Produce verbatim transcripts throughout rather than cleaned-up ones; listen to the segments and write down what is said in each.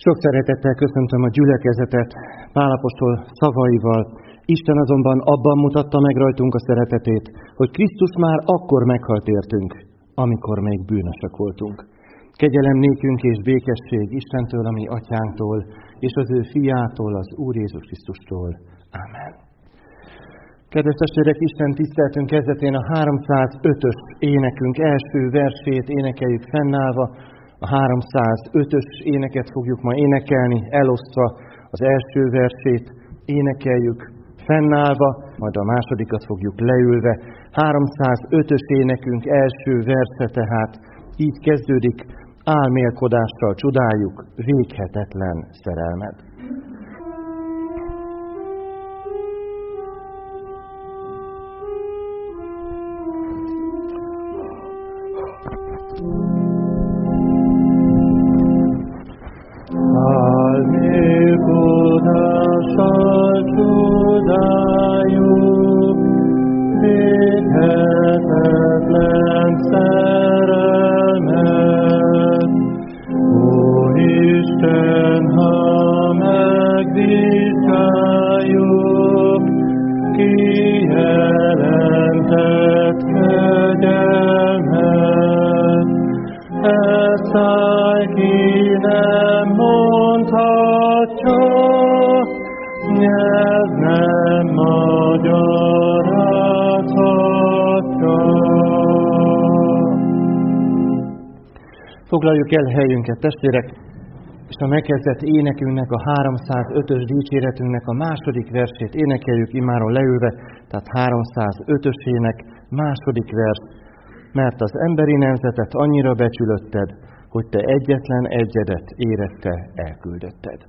Sok szeretettel köszöntöm a gyülekezetet Pál apostol szavaival. Isten azonban abban mutatta meg rajtunk a szeretetét, hogy Krisztus már akkor meghalt értünk, amikor még bűnösök voltunk. Kegyelem nékünk és békesség Istentől, a mi atyánktól, és az ő fiától, az Úr Jézus Krisztustól. Ámen. Kedves testvérek, Isten tiszteltünk kezdetén a háromszázötös énekünk első versét énekeljük fennállva. A háromszázötös éneket fogjuk ma énekelni, elosztva az első versét énekeljük fennállva, majd a másodikat fogjuk leülve. háromszázötös énekünk első verse tehát így kezdődik: álmélkodással csodáljuk véghetetlen szerelmed. Álmélkodással csodáljuk véghetetlen szerelmet. Ó Isten, ha megvizsgáljuk kijelentett kegyelmet, e száj ki nem mondhatja, nyelv nem magyarázhatja. Foglaljuk el helyünket, testvérek, és a megkezdett énekünknek, a háromszázötös dicséretünknek a második versét énekeljük immáron leülve, tehát háromszázötös ének, második vers. Mert az emberi nemzetet annyira becsülötted, hogy te egyetlen egyedet érette elküldötted.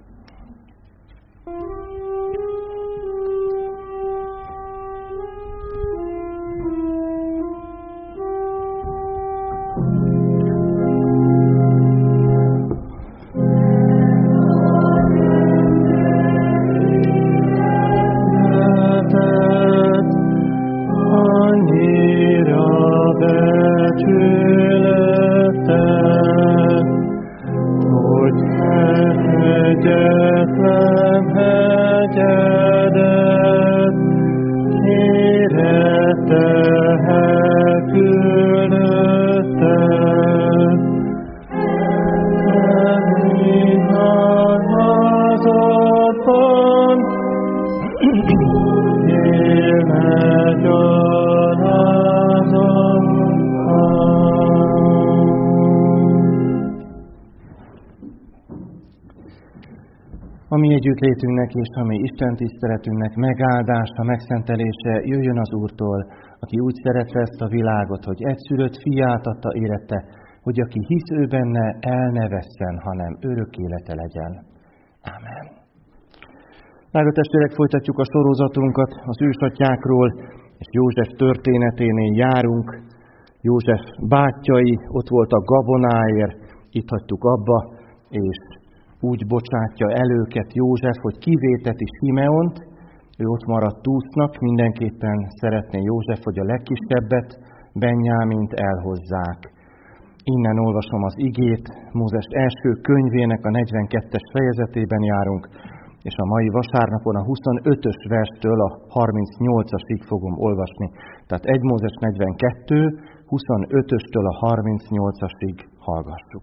A mi együttlétünknek és a mi Isten tiszteletünknek megáldása, megszentelése jöjjön az Úrtól, aki úgy szerette ezt a világot, hogy egyszülött fiát adta érette, hogy aki hisz ő benne, el ne vesszen, hanem örök élete legyen. Ámen. Drága testvérek, folytatjuk a sorozatunkat az ősatyákról, és József történeténél járunk. József bátyjai, ott voltak gabonáért, itt hagytuk abba, és úgy bocsátja el őket József, hogy kivéteti Simeont, ő ott maradt túsznak, mindenképpen szeretné József, hogy a legkisebbet, Benjámint elhozzák. Innen olvasom az igét, Mózes első könyvének a negyvenkettes fejezetében járunk, és a mai vasárnapon a huszonötös verstől a harmincnyolcasig fogom olvasni. Tehát egy Mózes negyvenkettő, huszonötöstől a harmincnyolcasig hallgassuk.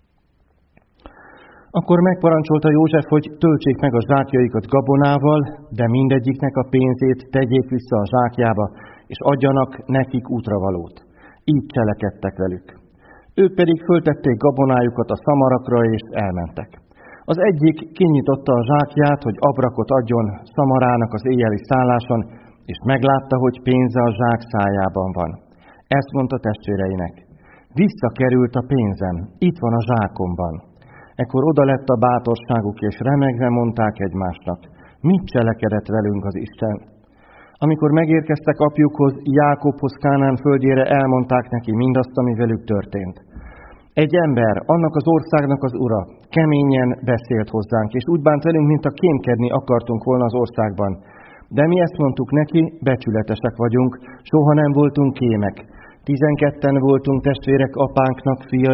Akkor megparancsolta József, hogy töltsék meg a zsákjaikat gabonával, de mindegyiknek a pénzét tegyék vissza a zsákjába, és adjanak nekik útravalót. Így cselekedtek velük. Ők pedig föltették gabonájukat a szamarakra, és elmentek. Az egyik kinyitotta a zsákját, hogy abrakot adjon szamarának az éjjeli szálláson, és meglátta, hogy pénze a zsák szájában van. Ezt mondta testvéreinek: visszakerült a pénzem, itt van a zsákomban. Ekkor oda lett a bátorságuk, és remegve mondták egymásnak: mit cselekedett velünk az Isten? Amikor megérkeztek apjukhoz, Jákobhoz, Kánán földjére, elmondták neki mindazt, ami velük történt. Egy ember, annak az országnak az ura, keményen beszélt hozzánk, és úgy bánt velünk, mint a kémkedni akartunk volna az országban. De mi ezt mondtuk neki, becsületesek vagyunk, soha nem voltunk kémek. Tizenketten voltunk testvérek apánknak fiai,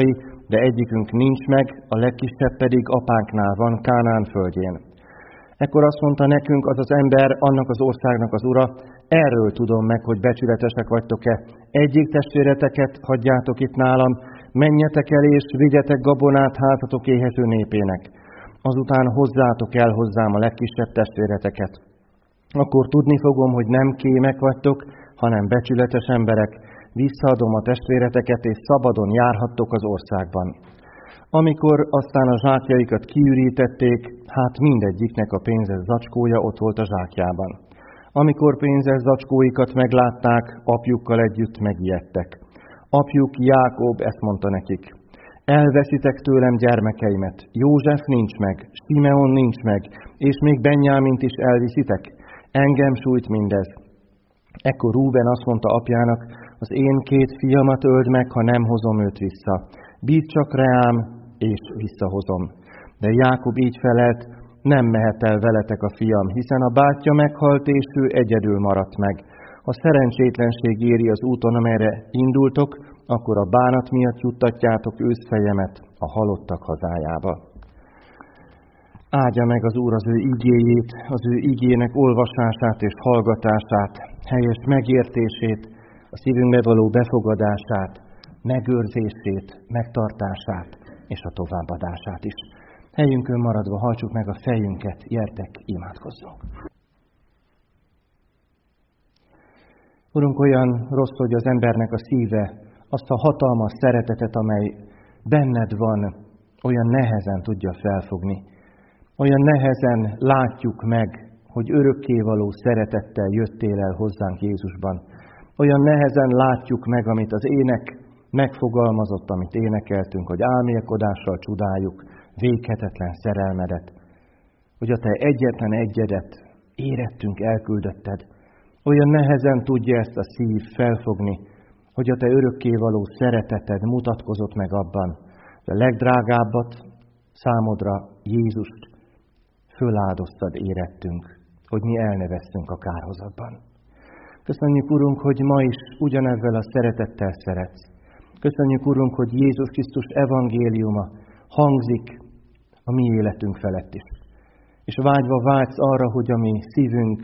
de egyikünk nincs meg, a legkisebb pedig apánknál van Kánaán földjén. Ekkor azt mondta nekünk az az ember, annak az országnak az ura, erről tudom meg, hogy becsületesek vagytok-e. Egyik testvéreteket hagyjátok itt nálam, menjetek el és vigyetek gabonát házatok éhező népének. Azután hozzátok el hozzám a legkisebb testvéreteket. Akkor tudni fogom, hogy nem kémek vagytok, hanem becsületes emberek. Visszaadom a testvéreteket, és szabadon járhattok az országban. Amikor aztán a zsákjaikat kiürítették, hát mindegyiknek a pénzes zacskója ott volt a zsákjában. Amikor pénzes zacskóikat meglátták, apjukkal együtt megijedtek. Apjuk Jákob ezt mondta nekik: elveszitek tőlem gyermekeimet, József nincs meg, Simeon nincs meg, és még Benjámint is elviszitek. Engem sújt mindez. Ekkor Rúben azt mondta apjának: az én két fiamat öld meg, ha nem hozom őt vissza. Bízz csak rám, és visszahozom. De Jákob így felelt: nem mehet el veletek a fiam, hiszen a bátyja meghalt, és ő egyedül maradt meg. Ha szerencsétlenség éri az úton, amelyre indultok, akkor a bánat miatt juttatjátok őszfejemet a halottak hazájába. Áldja meg az Úr az ő igéjét, az ő igének olvasását és hallgatását, helyes megértését, a szívünkbe való befogadását, megőrzését, megtartását és a továbbadását is. Helyünkön maradva hajtsuk meg a fejünket, gyertek, imádkozzunk. Urunk, olyan rossz, hogy az embernek a szíve azt a hatalmas szeretetet, amely benned van, olyan nehezen tudja felfogni. Olyan nehezen látjuk meg, hogy örökkévaló szeretettel jöttél el hozzánk Jézusban. Olyan nehezen látjuk meg, amit az ének megfogalmazott, amit énekeltünk, hogy álmélkodással csodáljuk véghetetlen szerelmedet. Hogy a te egyetlen egyedet érettünk, elküldötted. Olyan nehezen tudja ezt a szív felfogni, hogy a te örökkévaló szereteted mutatkozott meg abban, hogy a legdrágábbat, számodra Jézust föláldoztad érettünk, hogy mi elneveztünk a kárhozatban. Köszönjük, Urunk, hogy ma is ugyanezzel a szeretettel szeretsz. Köszönjük, Urunk, hogy Jézus Krisztus evangéliuma hangzik a mi életünk felett is. És vágyva vágysz arra, hogy a mi szívünk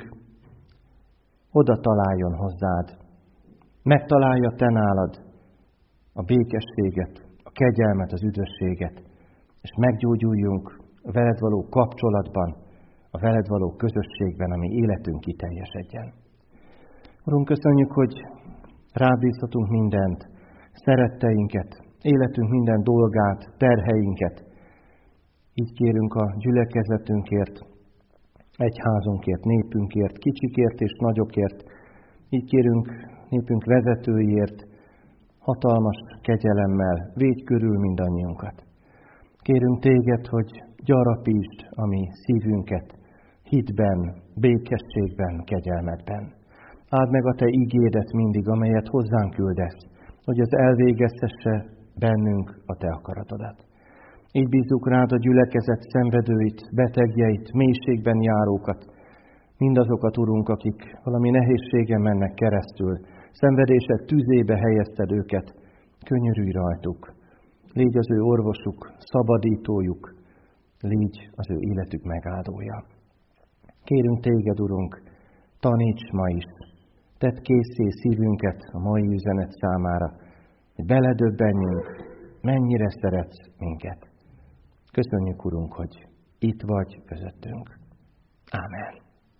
oda találjon hozzád. Megtalálja te nálad a békességet, a kegyelmet, az üdvösséget, és meggyógyuljunk a veled való kapcsolatban, a veled való közösségben, ami életünk kiteljesedjen. Urunk, köszönjük, hogy rád bízhatunk mindent, szeretteinket, életünk minden dolgát, terheinket. Így kérünk a gyülekezetünkért, egyházunkért, népünkért, kicsikért és nagyokért. Így kérünk népünk vezetőiért, hatalmas kegyelemmel védj körül mindannyiunkat. Kérünk téged, hogy gyarapítsd a mi szívünket hitben, békességben, kegyelmedben. Áld meg a te ígédet mindig, amelyet hozzánk küldesz, hogy az elvégeztesse bennünk a te akaratodat. Így bízzuk rád a gyülekezet szenvedőit, betegjeit, mélységben járókat, mindazokat, Urunk, akik valami nehézségen mennek keresztül, szenvedések tüzébe helyezted őket, könyörülj rajtuk. Légy az ő orvosuk, szabadítójuk, légy az ő életük megáldója. Kérünk téged, Urunk, taníts ma is, tedd készé szívünket a mai üzenet számára, hogy beledöbbenjünk, mennyire szeretsz minket. Köszönjük, Urunk, hogy itt vagy közöttünk. Ámen.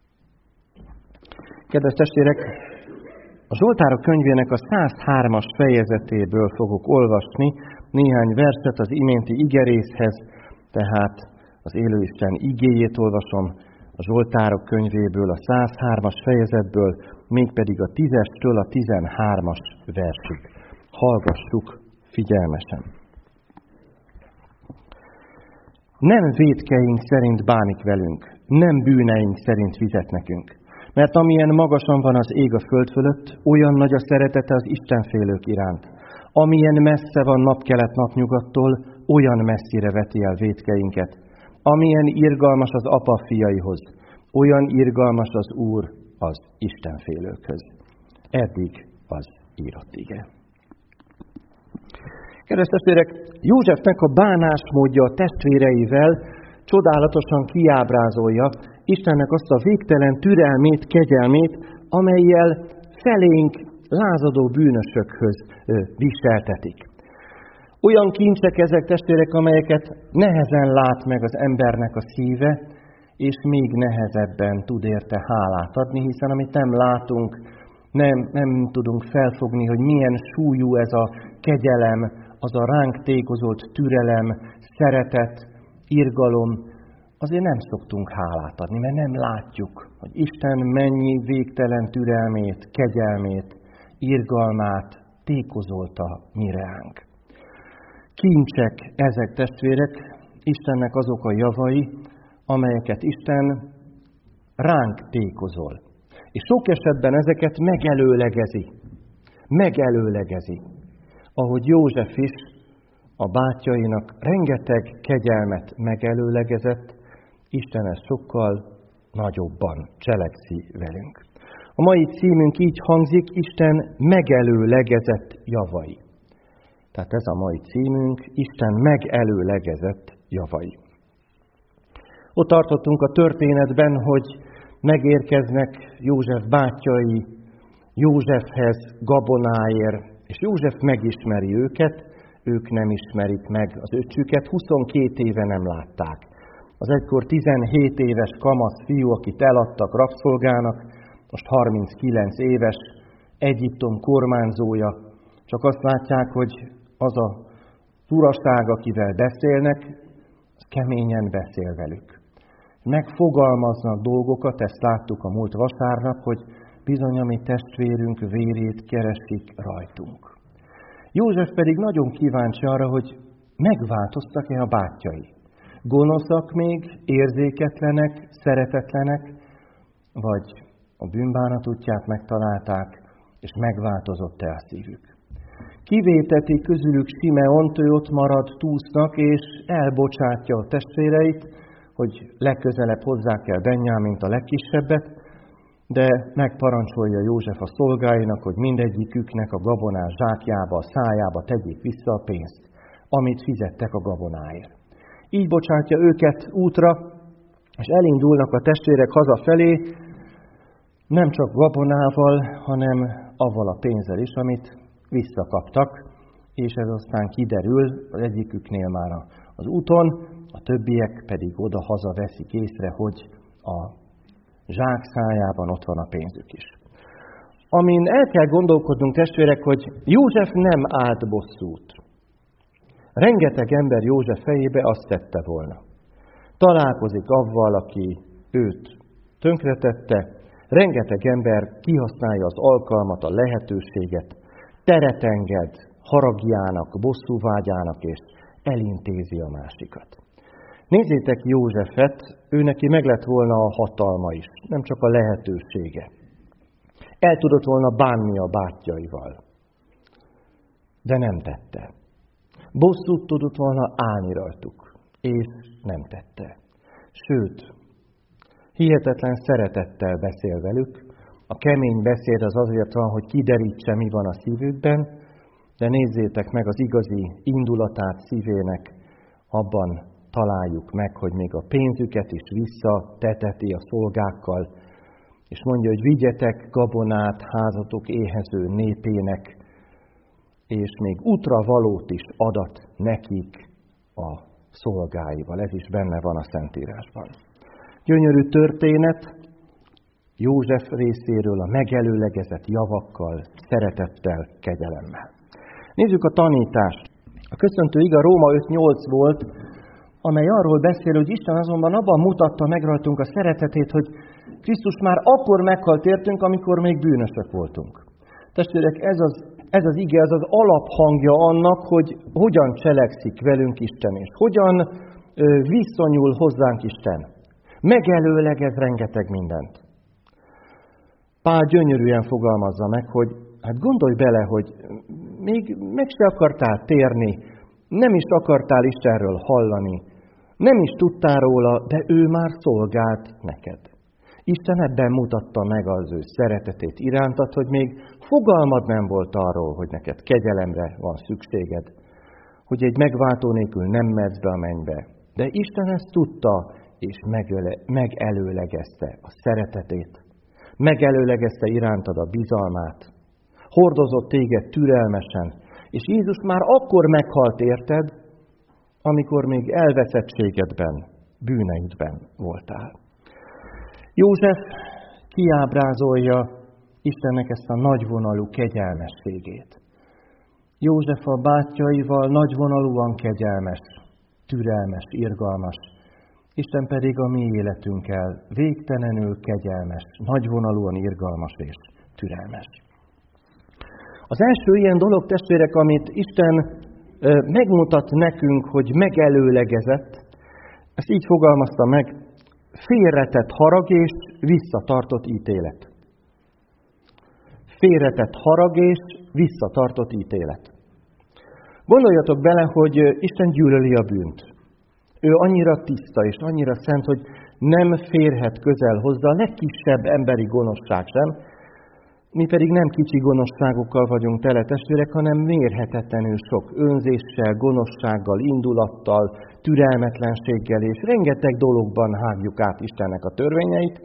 Kedves testvérek, a Zsoltárok könyvének a száz hármas fejezetéből fogok olvasni néhány verset az iménti igerészhez, tehát az élőisten igéjét olvasom a Zsoltárok könyvéből, a száz hármas fejezetből, mégpedig a tízestől a tizenhármas versig. Hallgassuk figyelmesen. Nem vétkeink szerint bánik velünk, nem bűneink szerint fizet nekünk. Mert amilyen magasan van az ég a föld fölött, olyan nagy a szeretete az istenfélők iránt. Amilyen messze van napkelet napnyugattól, olyan messzire veti el vétkeinket. Amilyen irgalmas az apa fiaihoz, olyan irgalmas az Úr az istenfélőkhöz. Eddig az írott ige. Kedves testvérek, Józsefnek a bánásmódja a testvéreivel csodálatosan kiábrázolja Istennek azt a végtelen türelmét, kegyelmét, amellyel felénk lázadó bűnösökhöz viseltetik. Olyan kincsek ezek, testvérek, amelyeket nehezen lát meg az embernek a szíve, és még nehezebben tud érte hálát adni, hiszen amit nem látunk, nem, nem tudunk felfogni, hogy milyen súlyú ez a kegyelem, az a ránk tékozott türelem, szeretet, irgalom, azért nem szoktunk hálát adni, mert nem látjuk, hogy Isten mennyi végtelen türelmét, kegyelmét, irgalmát tékozolta mi ránk. Kincsek ezek, testvérek, Istennek azok a javai, amelyeket Isten ránk tékozol. És sok esetben ezeket megelőlegezi. Megelőlegezi. Ahogy József is a bátyjainak rengeteg kegyelmet megelőlegezett, Isten ezt sokkal nagyobban cselekszi velünk. A mai címünk így hangzik, Isten megelőlegezett javai. Tehát ez a mai címünk, Isten megelőlegezett javai. Ott tartottunk a történetben, hogy megérkeznek József bátyjai Józsefhez gabonáért, és József megismeri őket, ők nem ismerik meg az öccsüket, huszonkét éve nem látták. Az egykor tizenhét éves kamasz fiú, akit eladtak rabszolgának, most harminckilenc éves, Egyiptom kormányzója, csak azt látják, hogy az a uraság, akivel beszélnek, az keményen beszél velük. Megfogalmaznak dolgokat, ezt láttuk a múlt vasárnap, hogy bizony a mi testvérünk vérét keresik rajtunk. József pedig nagyon kíváncsi arra, hogy megváltoztak-e a bátyjai. Gonoszak még, érzéketlenek, szeretetlenek, vagy a bűnbánat útját megtalálták, és megváltozott-e a szívük. Kivéteti közülük Simeont, ő ott marad túsznak, és elbocsátja a testvéreit, hogy legközelebb hozzák el Benjámint, a legkisebbet, de megparancsolja József a szolgáinak, hogy mindegyiküknek a gabonás zsákjába, a szájába tegyék vissza a pénzt, amit fizettek a gabonáért. Így bocsátja őket útra, és elindulnak a testvérek hazafelé, nem csak gabonával, hanem avval a pénzzel is, amit visszakaptak, és ez aztán kiderül az egyiküknél már az úton, a többiek pedig oda-haza veszik észre, hogy a zsák szájában ott van a pénzük is. Amin el kell gondolkodnunk, testvérek, hogy József nem állt bosszút. Rengeteg ember József fejébe azt tette volna. Találkozik avval, aki őt tönkretette, rengeteg ember kihasználja az alkalmat, a lehetőséget, teret enged haragjának, bosszúvágyának, és elintézi a másikat. Nézzétek Józsefet, ő neki meg lett volna a hatalma is, nem csak a lehetősége. El tudott volna bánni a bátyjaival, de nem tette. Bosszút tudott volna állni rajtuk, és nem tette. Sőt, hihetetlen szeretettel beszél velük. A kemény beszéd az azért van, hogy kiderítse, mi van a szívükben, de nézzétek meg az igazi indulatát szívének, abban találjuk meg, hogy még a pénzüket is visszateteti a szolgákkal, és mondja, hogy vigyetek gabonát házatok éhező népének, és még útravalót is adat nekik a szolgáival. Ez is benne van a Szentírásban. Gyönyörű történet József részéről a megelőlegezett javakkal, szeretettel, kegyelemmel. Nézzük a tanítást. A köszöntő ige Róma öt nyolc volt, amely arról beszél, hogy Isten azonban abban mutatta meg rajtunk a szeretetét, hogy Krisztus már akkor meghalt értünk, amikor még bűnösök voltunk. Testvérek, ez az, ez az ige, ez az alaphangja annak, hogy hogyan cselekszik velünk Isten, és hogyan ö, viszonyul hozzánk Isten. Megelőlegez rengeteg mindent. Pál gyönyörűen fogalmazza meg, hogy hát gondolj bele, hogy még meg se akartál térni, nem is akartál Istenről hallani, nem is tudtál róla, de ő már szolgált neked. Isten ebben mutatta meg az ő szeretetét irántad, hogy még fogalmad nem volt arról, hogy neked kegyelemre van szükséged, hogy egy megváltó nélkül nem mehetsz be a mennybe. De Isten ezt tudta, és megöle, megelőlegezte a szeretetét. Megelőlegezte irántad a bizalmát. Hordozott téged türelmesen. És Jézus már akkor meghalt érted, amikor még elveszettségedben, bűneidben voltál. József kiábrázolja Istennek ezt a nagyvonalú kegyelmességét. József a bátyjaival nagyvonalúan kegyelmes, türelmes, irgalmas, Isten pedig a mi életünkkel végtelenül kegyelmes, nagyvonalúan irgalmas és türelmes. Az első ilyen dolog, testvérek, amit Isten megmutat nekünk, hogy megelőlegezett, ezt így fogalmazta meg, félretett harag és visszatartott ítélet. Félretett harag és visszatartott ítélet. Gondoljatok bele, hogy Isten gyűlöli a bűnt. Ő annyira tiszta és annyira szent, hogy nem férhet közel hozzá a legkisebb emberi gonoszság sem. Mi pedig nem kicsi gonoszságokkal vagyunk tele, testvérek, hanem mérhetetlenül sok önzéssel, gonoszsággal, indulattal, türelmetlenséggel és rengeteg dologban hágjuk át Istennek a törvényeit.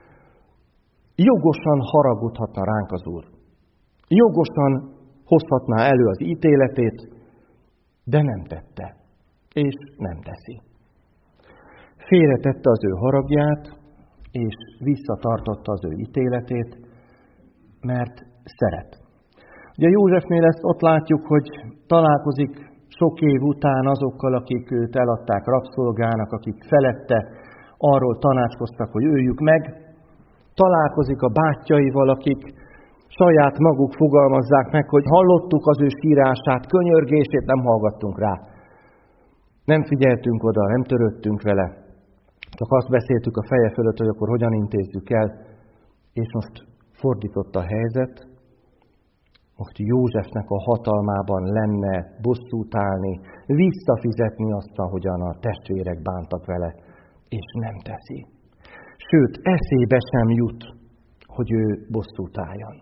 Jogosan haragudhatna ránk az Úr. Jogosan hozhatná elő az ítéletét, de nem tette, és nem teszi. Félretette az ő haragját, és visszatartotta az ő ítéletét, mert szeret. Ugye Józsefnél ezt ott látjuk, hogy találkozik sok év után azokkal, akik őt eladták rabszolgának, akik felette arról tanácskoztak, hogy öljük meg. Találkozik a bátyjaival, akik saját maguk fogalmazzák meg, hogy hallottuk az ő sírását, könyörgését, nem hallgattunk rá. Nem figyeltünk oda, nem törődtünk vele. Csak azt beszéltük a feje fölött, hogy akkor hogyan intézzük el. És most fordított a helyzet. Most Józsefnek a hatalmában lenne bosszút állni, visszafizetni azt, ahogyan a testvérek bántak vele, és nem teszi. Sőt, eszébe sem jut, hogy ő bosszút álljon.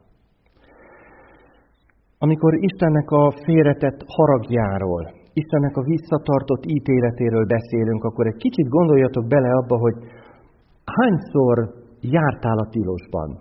Amikor Istennek a félretett haragjáról, Istennek a visszatartott ítéletéről beszélünk, akkor egy kicsit gondoljatok bele abba, hogy hányszor jártál a tilosban?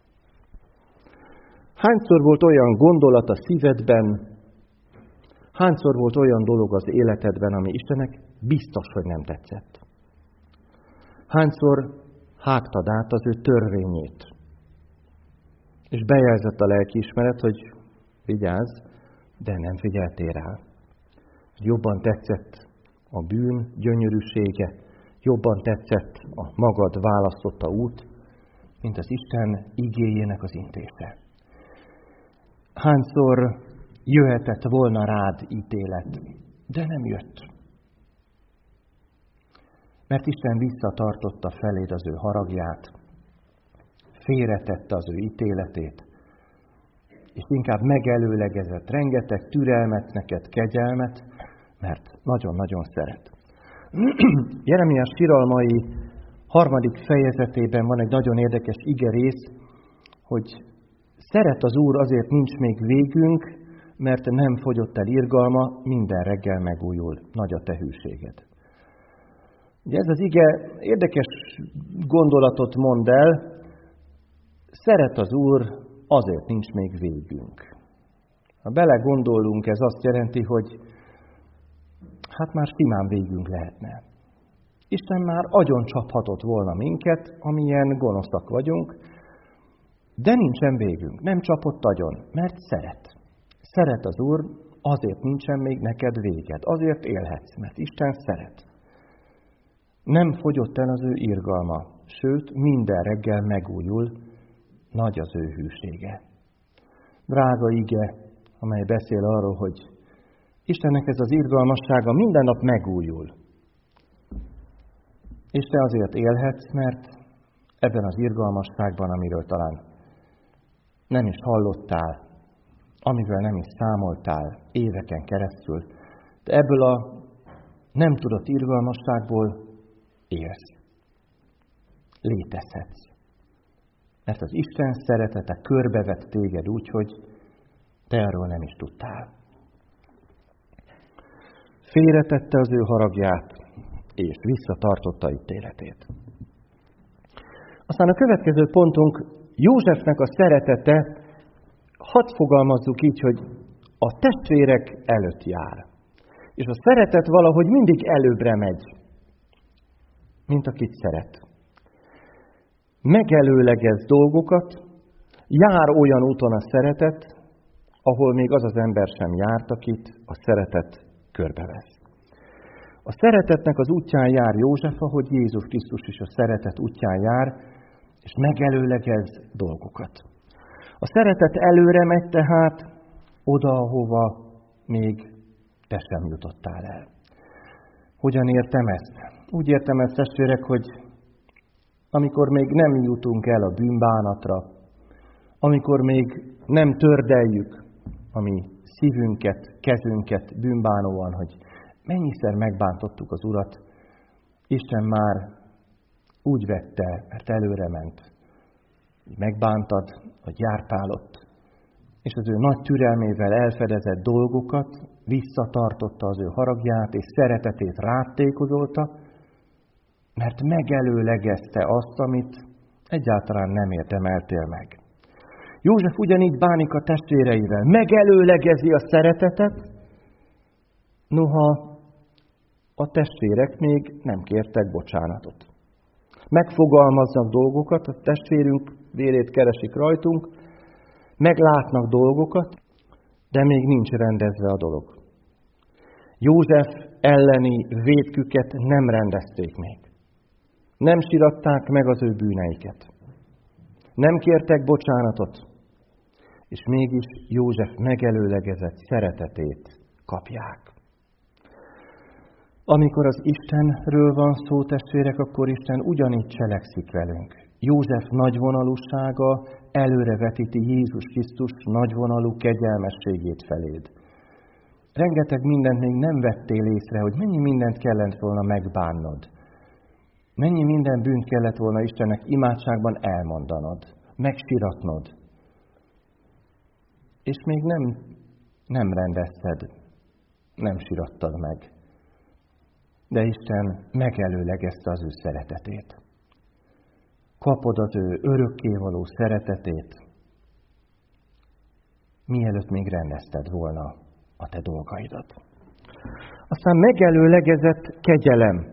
Hányszor volt olyan gondolat a szívedben, hányszor volt olyan dolog az életedben, ami Istennek biztos, hogy nem tetszett? Hányszor hágtad át az ő törvényét? És bejelzett a lelkiismeret, hogy vigyázz, de nem figyeltél rá. Jobban tetszett a bűn gyönyörűsége, jobban tetszett a magad választotta út, mint az Isten igéjének az intése. Hányszor jöhetett volna rád ítélet, de nem jött. Mert Isten visszatartotta feléd az ő haragját, félretette az ő ítéletét, és inkább megelőlegezett rengeteg türelmet neked, kegyelmet, mert nagyon-nagyon szeret. Jeremiás siralmai harmadik fejezetében van egy nagyon érdekes igerész, hogy szeret az Úr, azért nincs még végünk, mert nem fogyott el irgalma, minden reggel megújul, nagy a te hűséged. Ugye ez az ige érdekes gondolatot mond el, szeret az Úr, azért nincs még végünk. Ha belegondolunk, ez azt jelenti, hogy hát már simán végünk lehetne. Isten már agyon csaphatott volna minket, amilyen gonoszak vagyunk, de nincsen végünk, nem csapott agyon, mert szeret. Szeret az Úr, azért nincsen még neked véged, azért élhetsz, mert Isten szeret. Nem fogyott el az ő irgalma, sőt, minden reggel megújul, nagy az ő hűsége. Drága ige, amely beszél arról, hogy Istennek ez az irgalmassága minden nap megújul. És te azért élhetsz, mert ebben az irgalmasságban, amiről talán nem is hallottál, amivel nem is számoltál éveken keresztül, de ebből a nem tudott irgalmasságból élsz. Létezhetsz. Mert az Isten szeretete körbevett téged úgy, hogy te arról nem is tudtál. félretette az ő haragját, és visszatartotta ítéletét. Aztán a következő pontunk Józsefnek a szeretete, hadd fogalmazzuk így, hogy a testvérek előtt jár. És a szeretet valahogy mindig előbbre megy, mint akit szeret. Megelőlegez dolgokat, jár olyan úton a szeretet, ahol még az az ember sem járt, akit a szeretet körbevesz. A szeretetnek az útján jár József, ahogy Jézus Krisztus is a szeretet útján jár, és megelőlegez dolgokat. A szeretet előre megy tehát oda, ahova még te sem jutottál el. Hogyan értem ezt? Úgy értem ezt, testvérek, hogy amikor még nem jutunk el a bűnbánatra, amikor még nem tördeljük a mi szívünket, kezünket bűnbánóan, hogy mennyiszer megbántottuk az Urat, Isten már úgy vette, mert előre ment, hogy megbántad, hogy jártál ott, és az ő nagy türelmével elfedezett dolgokat visszatartotta az ő haragját, és szeretetét ráttékozolta, mert megelőlegezte azt, amit egyáltalán nem érdemeltél meg. József ugyanígy bánik a testvéreivel, megelőlegezi a szeretetet, noha a testvérek még nem kértek bocsánatot. Megfogalmaznak dolgokat, a testvérünk vérét keresik rajtunk, meglátnak dolgokat, de még nincs rendezve a dolog. József elleni vétküket nem rendezték még. Nem siratták meg az ő bűneiket. Nem kértek bocsánatot, és mégis József megelőlegezett szeretetét kapják. Amikor az Istenről van szó, testvérek, akkor Isten ugyanígy cselekszik velünk. József nagyvonalúsága előrevetíti Jézus Krisztus nagyvonalú kegyelmességét feléd. Rengeteg mindent még nem vettél észre, hogy mennyi mindent kellett volna megbánnod. Mennyi minden bűnt kellett volna Istennek imádságban elmondanod, megsiratnod. És még nem, nem rendezted, nem sirattad meg. De Isten megelőlegezte az ő szeretetét. Kapod az ő örökkévaló szeretetét, mielőtt még rendezted volna a te dolgaidat. Aztán megelőlegezett kegyelem.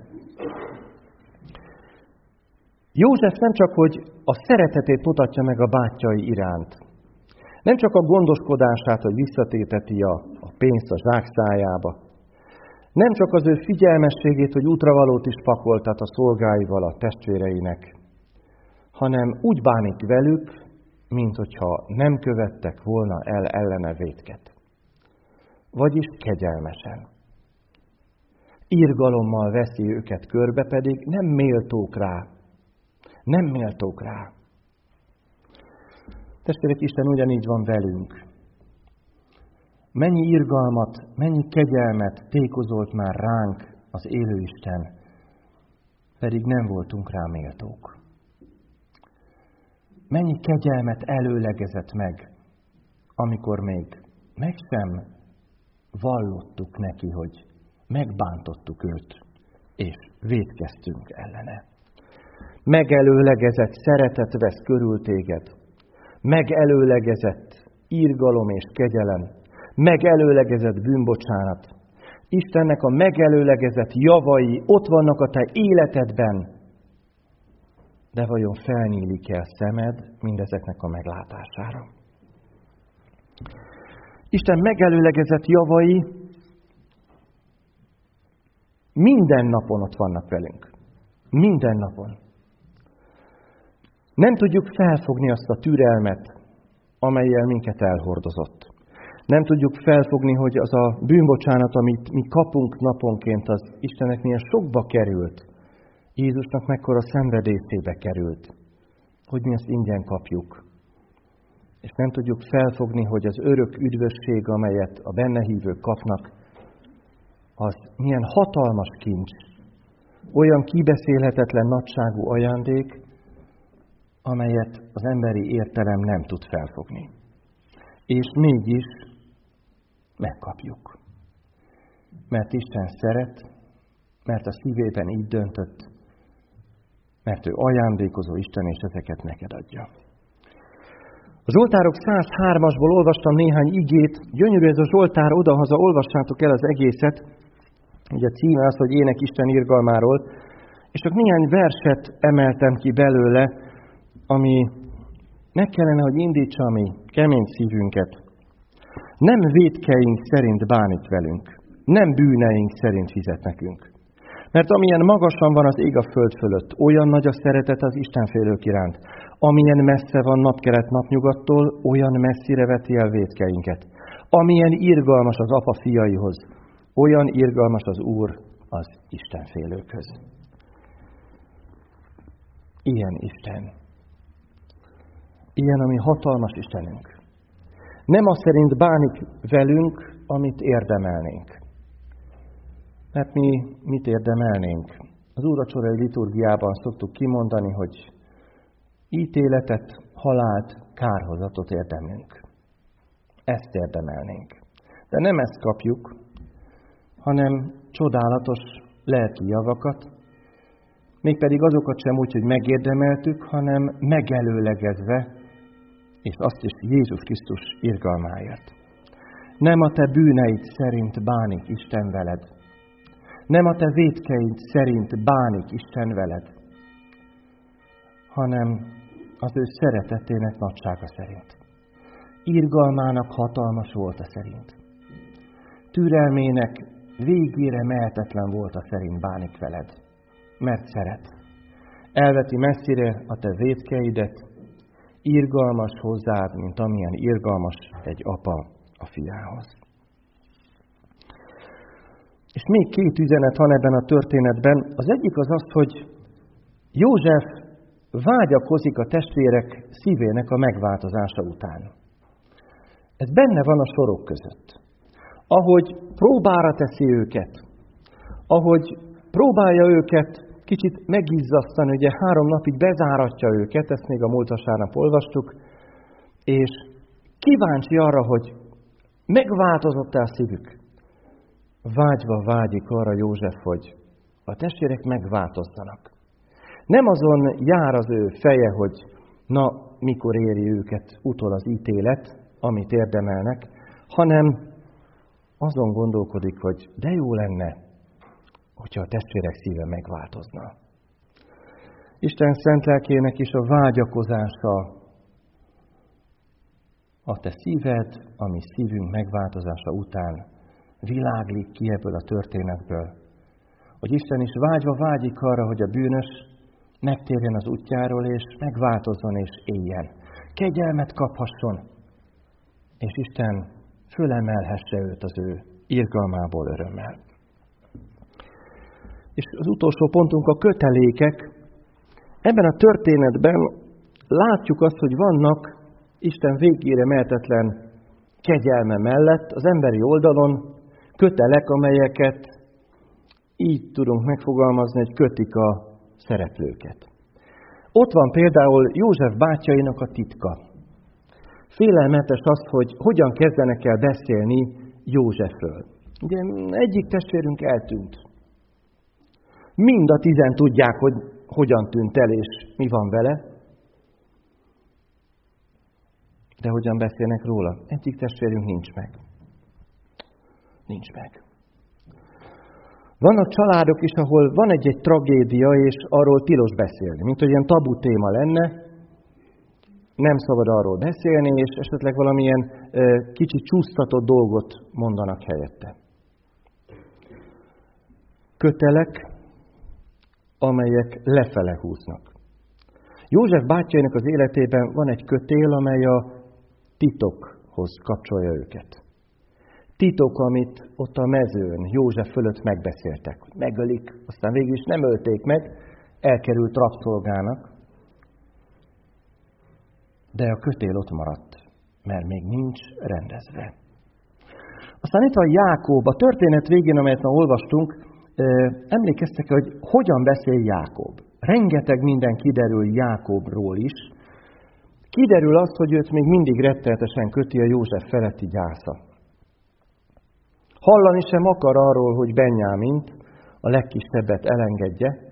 József nem csak, hogy a szeretetét mutatja meg a bátyjai iránt, nem csak a gondoskodását, hogy visszatéteti a, a pénzt a zsákszájába, nem csak az ő figyelmességét, hogy útravalót is pakoltat a szolgáival a testvéreinek, hanem úgy bánik velük, mint hogyha nem követtek volna el ellene vétket. Vagyis kegyelmesen. Irgalommal veszi őket körbe, pedig nem méltók rá. Nem méltók rá. Testvérek, Isten ugyanígy van velünk. Mennyi irgalmat, mennyi kegyelmet tékozolt már ránk az élő Isten, pedig nem voltunk rá méltók. Mennyi kegyelmet előlegezett meg, amikor még meg sem vallottuk neki, hogy megbántottuk őt, és vétkeztünk ellene. Megelőlegezett szeretet vesz körül téged, megelőlegezett irgalom és kegyelem, megelőlegezett bűnbocsánat. Istennek a megelőlegezett javai ott vannak a te életedben, de vajon felnyílik-e a szemed mindezeknek a meglátására? Isten megelőlegezett javai minden napon ott vannak velünk. Minden napon. Nem tudjuk felfogni azt a türelmet, amellyel minket elhordozott. Nem tudjuk felfogni, hogy az a bűnbocsánat, amit mi kapunk naponként, az Istennek milyen sokba került. Jézusnak mekkora szenvedélyébe került, hogy mi ezt ingyen kapjuk. És nem tudjuk felfogni, hogy az örök üdvösség, amelyet a benne hívők kapnak, az milyen hatalmas kincs, olyan kibeszélhetetlen nagyságú ajándék, amelyet az emberi értelem nem tud felfogni. És mégis megkapjuk. mert Isten szeret, mert a szívében így döntött, mert ő ajándékozó Isten, és ezeket neked adja. A Zsoltárok száz hármasból olvastam néhány igét, gyönyörű ez a Zsoltár, odahaza olvassátok el az egészet, ugye a címe az, hogy Ének Isten irgalmáról, és csak néhány verset emeltem ki belőle, ami meg kellene, hogy indítsa a mi kemény szívünket. Nem vétkeink szerint bánít velünk, nem bűneink szerint fizet nekünk. Mert amilyen magasan van az ég a föld fölött, olyan nagy a szeretet az Istenfélők iránt. Amilyen messze van napkelet napnyugattól, olyan messzire veti el vétkeinket. Amilyen irgalmas az apa fiaihoz, olyan irgalmas az Úr az Istenfélőkhöz. Ilyen Isten. Ilyen a mi hatalmas Istenünk. Nem az szerint bánik velünk, amit érdemelnénk. Mert mi mit érdemelnénk? Az úrvacsorai liturgiában szoktuk kimondani, hogy ítéletet, halált, kárhozatot érdemlünk. Ezt érdemelnénk. De nem ezt kapjuk, hanem csodálatos lelki javakat, mégpedig azokat sem úgy, hogy megérdemeltük, hanem megelőlegezve, és azt is Jézus Krisztus irgalmáért. Nem a te bűneid szerint bánik Isten veled. Nem a te vétkeid szerint bánik Isten veled, hanem az ő szeretetének nagysága szerint. Irgalmának hatalmas volta szerint. Türelmének végére mehetetlen volta szerint bánik veled, mert szeret. Elveti messzire a te vétkeidet, irgalmas hozzád, mint amilyen irgalmas egy apa a fiához. És még két üzenet van ebben a történetben. Az egyik az az, hogy József vágyakozik a testvérek szívének a megváltozása után. Ez benne van a sorok között. Ahogy próbára teszi őket, ahogy próbálja őket kicsit megizzasztani, ugye három napig bezáratja őket, ezt még a múlt vasárnap olvastuk, és kíváncsi arra, hogy megváltozott-e a szívük. Vágyva vágyik arra József, hogy a testvérek megváltozzanak. Nem azon jár az ő feje, hogy na, mikor éri őket utol az ítélet, amit érdemelnek, hanem azon gondolkodik, hogy de jó lenne, hogyha a testvérek szíve megváltozna. Isten szent lelkének is a vágyakozása a te szíved, a mi szívünk megváltozása után világlik ki ebből a történetből. Hogy Isten is vágyva vágyik arra, hogy a bűnös megtérjen az útjáról, és megváltozzon és éljen. Kegyelmet kaphasson, és Isten fölemelhesse őt az ő irgalmából örömmel. És az utolsó pontunk a kötelékek. Ebben a történetben látjuk azt, hogy vannak Isten végére mehetetlen kegyelme mellett az emberi oldalon kötelek, amelyeket így tudunk megfogalmazni, hogy kötik a szereplőket. Ott van például József bátyjainak a titka. Félelmetes az, hogy hogyan kezdenek el beszélni Józsefről. Ugye egyik testvérünk eltűnt. Mind a tizen tudják, hogy hogyan tűnt el és mi van vele. De hogyan beszélnek róla? Egyik testvérünk nincs meg. Nincs meg. Vannak családok is, ahol van egy-egy tragédia, és arról tilos beszélni. Mint hogy ilyen tabu téma lenne, nem szabad arról beszélni, és esetleg valamilyen e, kicsit csúsztatott dolgot mondanak helyette. Kötelek, amelyek lefele húznak. József bátyjainak az életében van egy kötél, amely a titokhoz kapcsolja őket. Titok, amit ott a mezőn József fölött megbeszéltek. Megölik, aztán végül is nem ölték meg, elkerült rabszolgának. De a kötél ott maradt, mert még nincs rendezve. Aztán itt van Jákob, a történet végén, amelyet ma olvastunk, emlékeztek, hogy hogyan beszél Jákob. Rengeteg minden kiderül Jákobról is. Kiderül az, hogy őt még mindig rettenetesen köti a József feletti gyásza. Hallani sem akar arról, hogy Benjámint, a legkisebbet elengedje.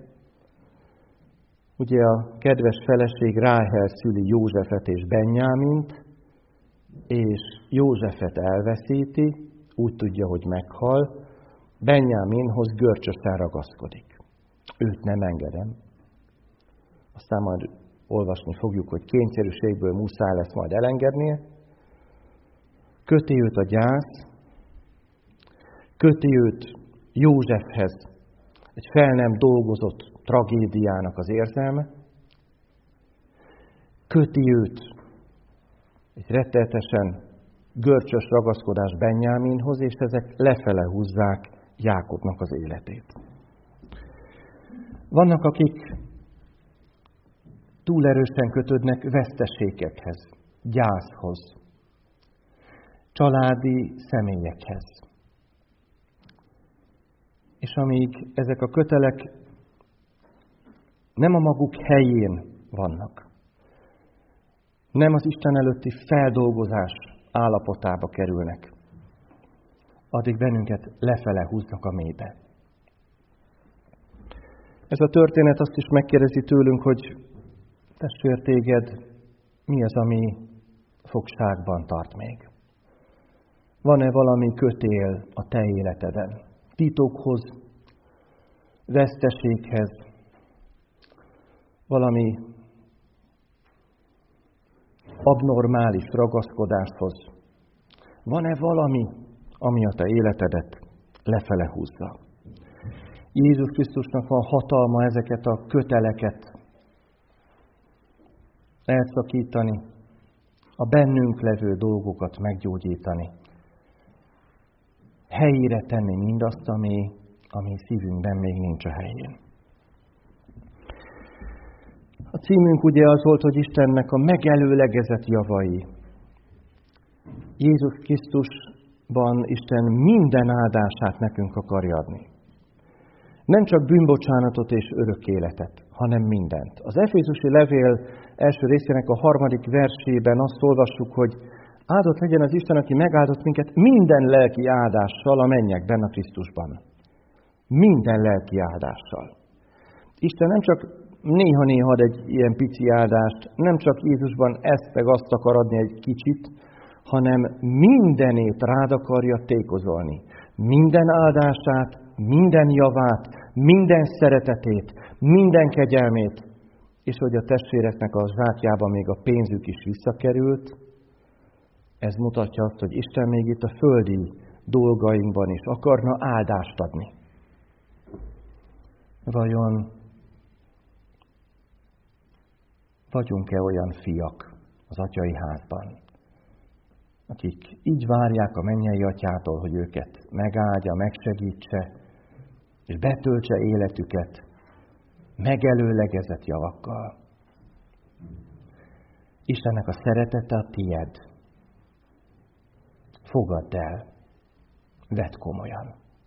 Ugye a kedves feleség Ráhel szüli Józsefet és Benjámint, és Józsefet elveszíti, úgy tudja, hogy meghal, Benjáminhoz görcsösen ragaszkodik. Őt nem engedem. Aztán majd olvasni fogjuk, hogy kényszerűségből muszáj lesz majd elengednie. Köti őt a gyász, köti őt Józsefhez egy fel nem dolgozott tragédiának az érzelme, köti őt egy rettenetesen görcsös ragaszkodás Benjáminhoz, és ezek lefele húzzák Jákobnak az életét. Vannak, akik túl erősen kötődnek veszteségekhez, gyászhoz, családi személyekhez. És amíg ezek a kötelek nem a maguk helyén vannak, nem az Isten előtti feldolgozás állapotába kerülnek, addig bennünket lefele húznak a mélybe. Ez a történet azt is megkérdezi tőlünk, hogy testvér, téged mi az, ami fogságban tart még? Van-e valami kötél a te életeden? Titokhoz, veszteséghez, valami abnormális ragaszkodáshoz. Van-e valami, ami a te életedet lefele húzza? Jézus Krisztusnak van hatalma ezeket a köteleket elszakítani, a bennünk levő dolgokat meggyógyítani. Helyére tenni mindazt, ami, ami szívünkben még nincs a helyén. A címünk ugye az volt, hogy Istennek a megelőlegezett javai. Jézus Krisztusban Isten minden áldását nekünk akarja adni. Nem csak bűnbocsánatot és örök életet, hanem mindent. Az Efézusi levél első részének a harmadik versében azt olvassuk, hogy áldott legyen az Isten, aki megáldott minket minden lelki áldással a mennyekben, a Krisztusban. Minden lelki áldással. Isten nem csak néha-néha ad egy ilyen pici áldást, nem csak Jézusban ezt meg azt akar adni egy kicsit, hanem mindenét rád akarja tékozolni. Minden áldását, minden javát, minden szeretetét, minden kegyelmét, és hogy a testvéreknek a zsákjába még a pénzük is visszakerült, ez mutatja azt, hogy Isten még itt a földi dolgainkban is akarna áldást adni. Vajon vagyunk-e olyan fiak az atyai házban, akik így várják a mennyei atyától, hogy őket megáldja, megsegítse, és betöltse életüket megelőlegezett javakkal. Istennek a szeretete a tied. Fogadd el, vedd komolyan.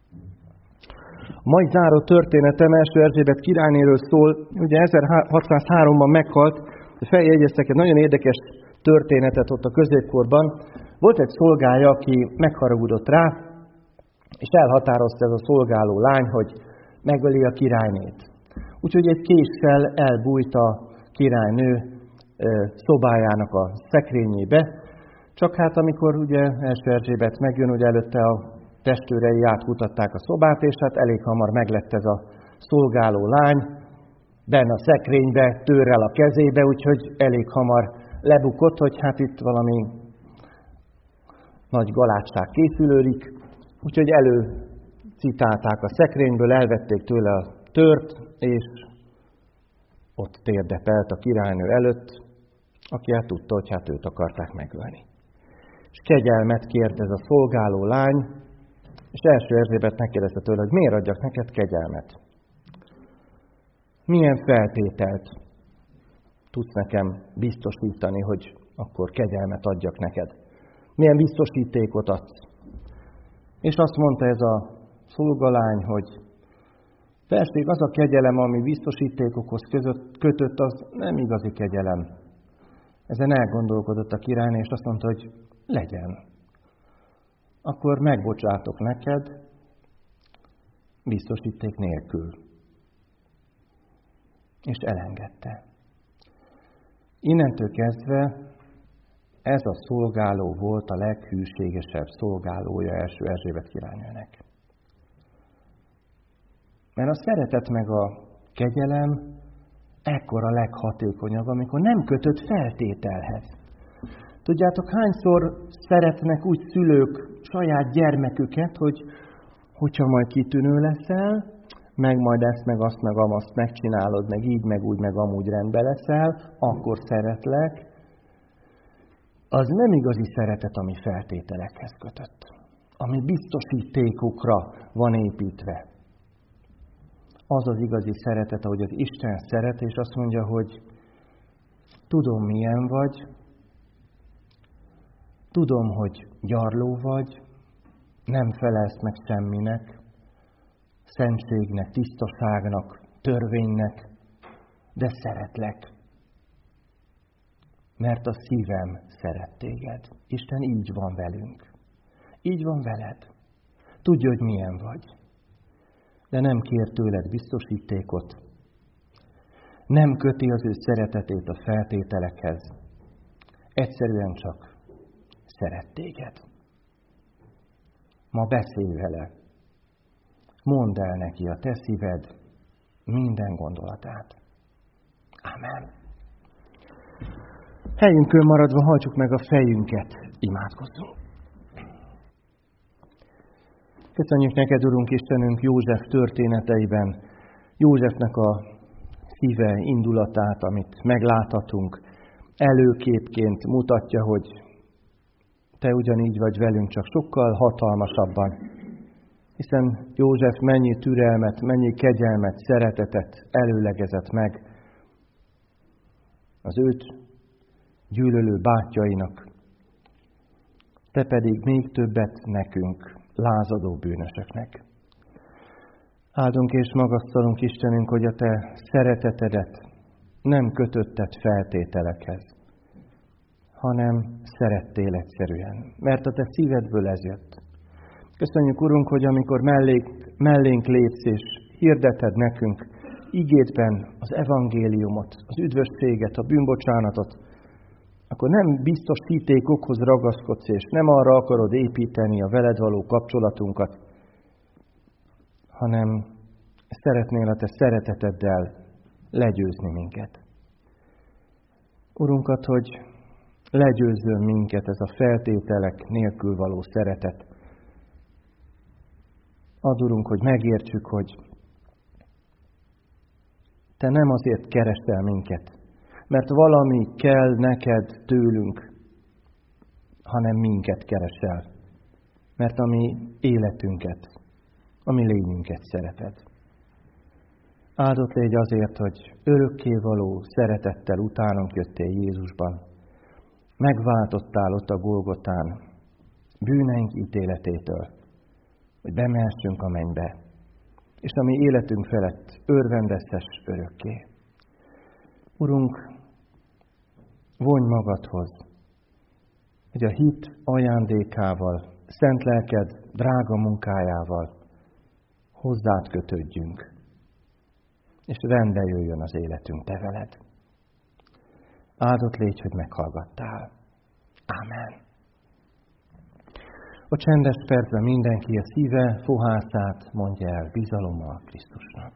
A mai záró történetem első Erzsébet királynéről szól, ugye ezerhatszázháromban meghalt, feljegyeztek egy nagyon érdekes történetet ott a középkorban. Volt egy szolgája, aki megharagudott rá, és elhatározta ez a szolgáló lány, hogy megöli a királynét. Úgyhogy egy késsel elbújt a királynő szobájának a szekrényébe, csak hát amikor ugye első Erzsébet megjön, ugye előtte a testőrei átkutatták a szobát, és hát elég hamar meglett ez a szolgáló lány, benne a szekrénybe, tőrrel a kezébe, úgyhogy elég hamar lebukott, hogy hát itt valami nagy galátság készülődik, úgyhogy előcitálták a szekrényből, elvették tőle a tört, és ott térdepelt a királynő előtt, aki hát tudta, hogy hát őt akarták megölni. És kegyelmet kért ez a szolgáló lány, és első Erzsébet megkérdezte tőle, hogy miért adjak neked kegyelmet? Milyen feltételt tudsz nekem biztosítani, hogy akkor kegyelmet adjak neked? Milyen biztosítékot adsz? És azt mondta ez a szolgalány, hogy feleség, az a kegyelem, ami biztosítékokhoz között, kötött, az nem igazi kegyelem. Ezen elgondolkodott a királynő, és azt mondta, hogy legyen. akkor megbocsátok neked biztosíték nélkül. És elengedte. Innentől kezdve ez a szolgáló volt a leghűségesebb szolgálója első Erzsébet királynőnek. Mert a szeretet meg a kegyelem ekkor a leghatékonyabb, amikor nem kötött feltételhez. Tudjátok, hányszor szeretnek úgy szülők saját gyermeküket, hogy hogyha majd kitűnő leszel, meg majd ezt, meg azt, meg amazt megcsinálod, meg így, meg úgy, meg amúgy rendben leszel, akkor szeretlek. Az nem igazi szeretet, ami feltételekhez kötött. Ami biztosítékokra van építve. Az az igazi szeretet, ahogy az Isten szeret, és azt mondja, hogy tudom, milyen vagy, tudom, hogy gyarló vagy, nem felelsz meg semminek, szentségnek, tisztaságnak, törvénynek, de szeretlek. Mert a szívem szeret téged. Isten így van velünk. Így van veled. Tudja, hogy milyen vagy. De nem kér tőled biztosítékot. Nem köti az ő szeretetét a feltételekhez. Egyszerűen csak szeret téged. Ma beszélj vele. Mondd el neki a te szíved minden gondolatát. Amen. Helyünkön maradva hajtsuk meg a fejünket, imádkozzunk. Köszönjük neked, Urunk Istenünk, József történeteiben, Józsefnek a szíve, indulatát, amit megláthatunk, előképként mutatja, hogy te ugyanígy vagy velünk, csak sokkal hatalmasabban. Hiszen József mennyi türelmet, mennyi kegyelmet, szeretetet előlegezett meg az őt gyűlölő bátyjainak. Te pedig még többet nekünk, lázadó bűnösöknek. Áldunk és magasztalunk, Istenünk, hogy a te szeretetedet nem kötötted feltételekhez, hanem szerettél egyszerűen, mert a te szívedből ez jött. Köszönjük, Urunk, hogy amikor mellénk, mellénk lépsz és hirdeted nekünk igédben az evangéliumot, az üdvösséget, a bűnbocsánatot, akkor nem biztosítékokhoz ragaszkodsz, és nem arra akarod építeni a veled való kapcsolatunkat, hanem szeretnél a te szereteteddel legyőzni minket. Urunkat, hogy legyőzzön minket ez a feltételek nélkül való szeretet. Add, Urunk, hogy megértsük, hogy te nem azért keresel minket, mert valami kell neked tőlünk, hanem minket keresel, mert a mi életünket, a mi lényünket szereted. Áldott légy azért, hogy örökkévaló szeretettel utánunk jöttél Jézusban, megváltottál ott a Golgotán bűneink ítéletétől, hogy bemehessünk a mennybe, és a mi életünk felett örvendezhess örökké. Urunk, vonj magadhoz, hogy a hit ajándékával, szent lelked drága munkájával hozzád kötődjünk, és rendbe jöjjön az életünk te veled. Áldott légy, hogy meghallgattál. Ámen. A csendes percben mindenki a szíve fohászát mondja el bizalommal Krisztusnak.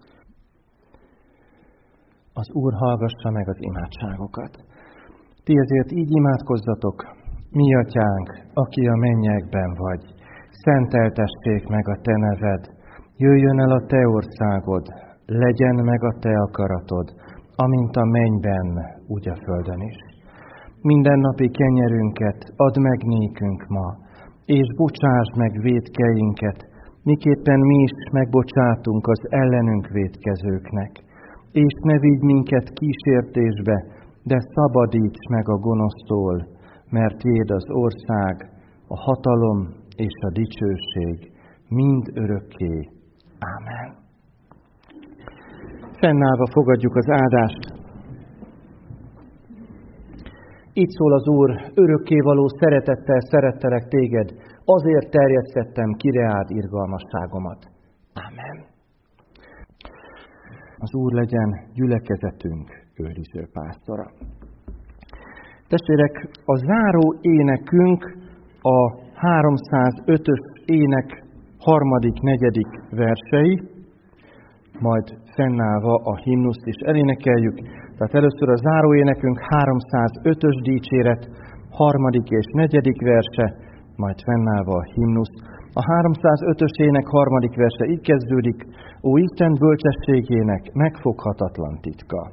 Az Úr hallgassa meg az imádságokat. Ti ezért így imádkozzatok, mi atyánk, aki a mennyekben vagy, szenteltessék meg a te neved, jöjjön el a te országod, legyen meg a te akaratod, amint a mennyben, úgy a földön is. Mindennapi kenyerünket add meg nékünk ma, és bocsásd meg vétkeinket, miképpen mi is megbocsátunk az ellenünk vétkezőknek. És ne vigy minket kísértésbe, de szabadíts meg a gonosztól, mert tiéd az ország, a hatalom és a dicsőség mind örökké. Ámen. Fennállva fogadjuk az áldást. Így szól az Úr, örökkévaló szeretettel szerettelek téged, azért terjesztettem kireált irgalmasságomat. Amen. Az Úr legyen gyülekezetünk őriző pásztora. Testvérek, a záró énekünk a háromszázötös ének harmadik, negyedik versei, majd fennállva a himnuszt is elénekeljük. Tehát először a záró énekünk háromszázötös dicséret, harmadik és negyedik verse, majd fennállva a himnusz. A háromszázötös ének harmadik verse így kezdődik: Ó Isten bölcsességének megfoghatatlan titka.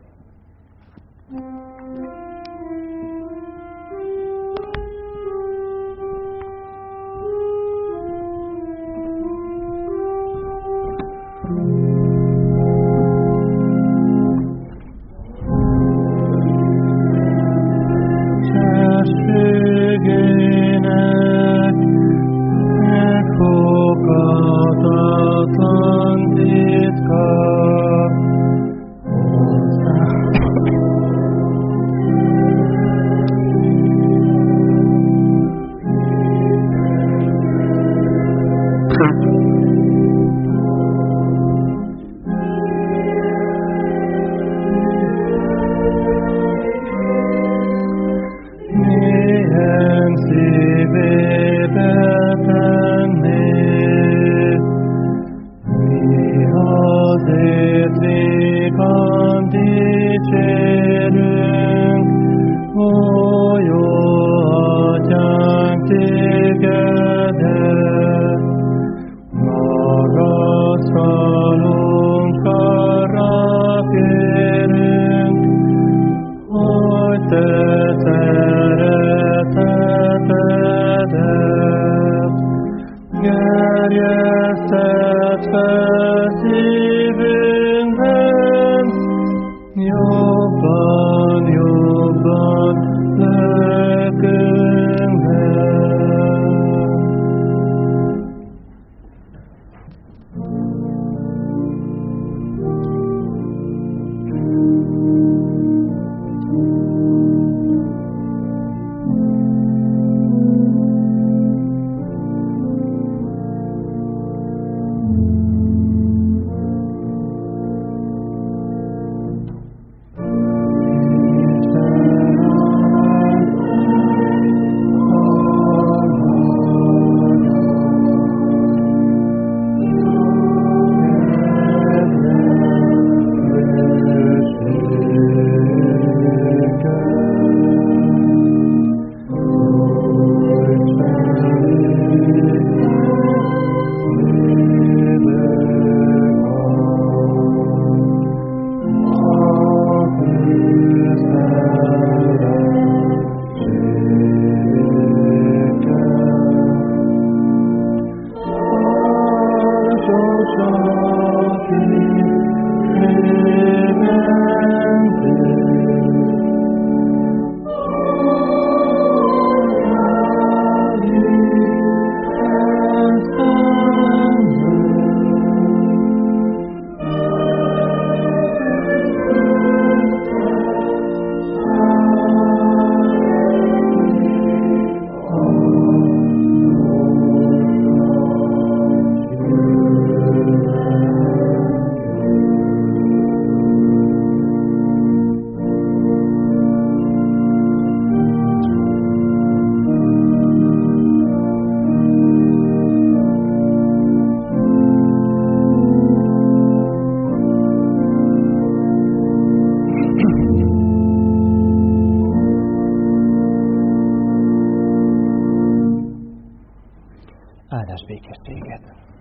Áldás békességet!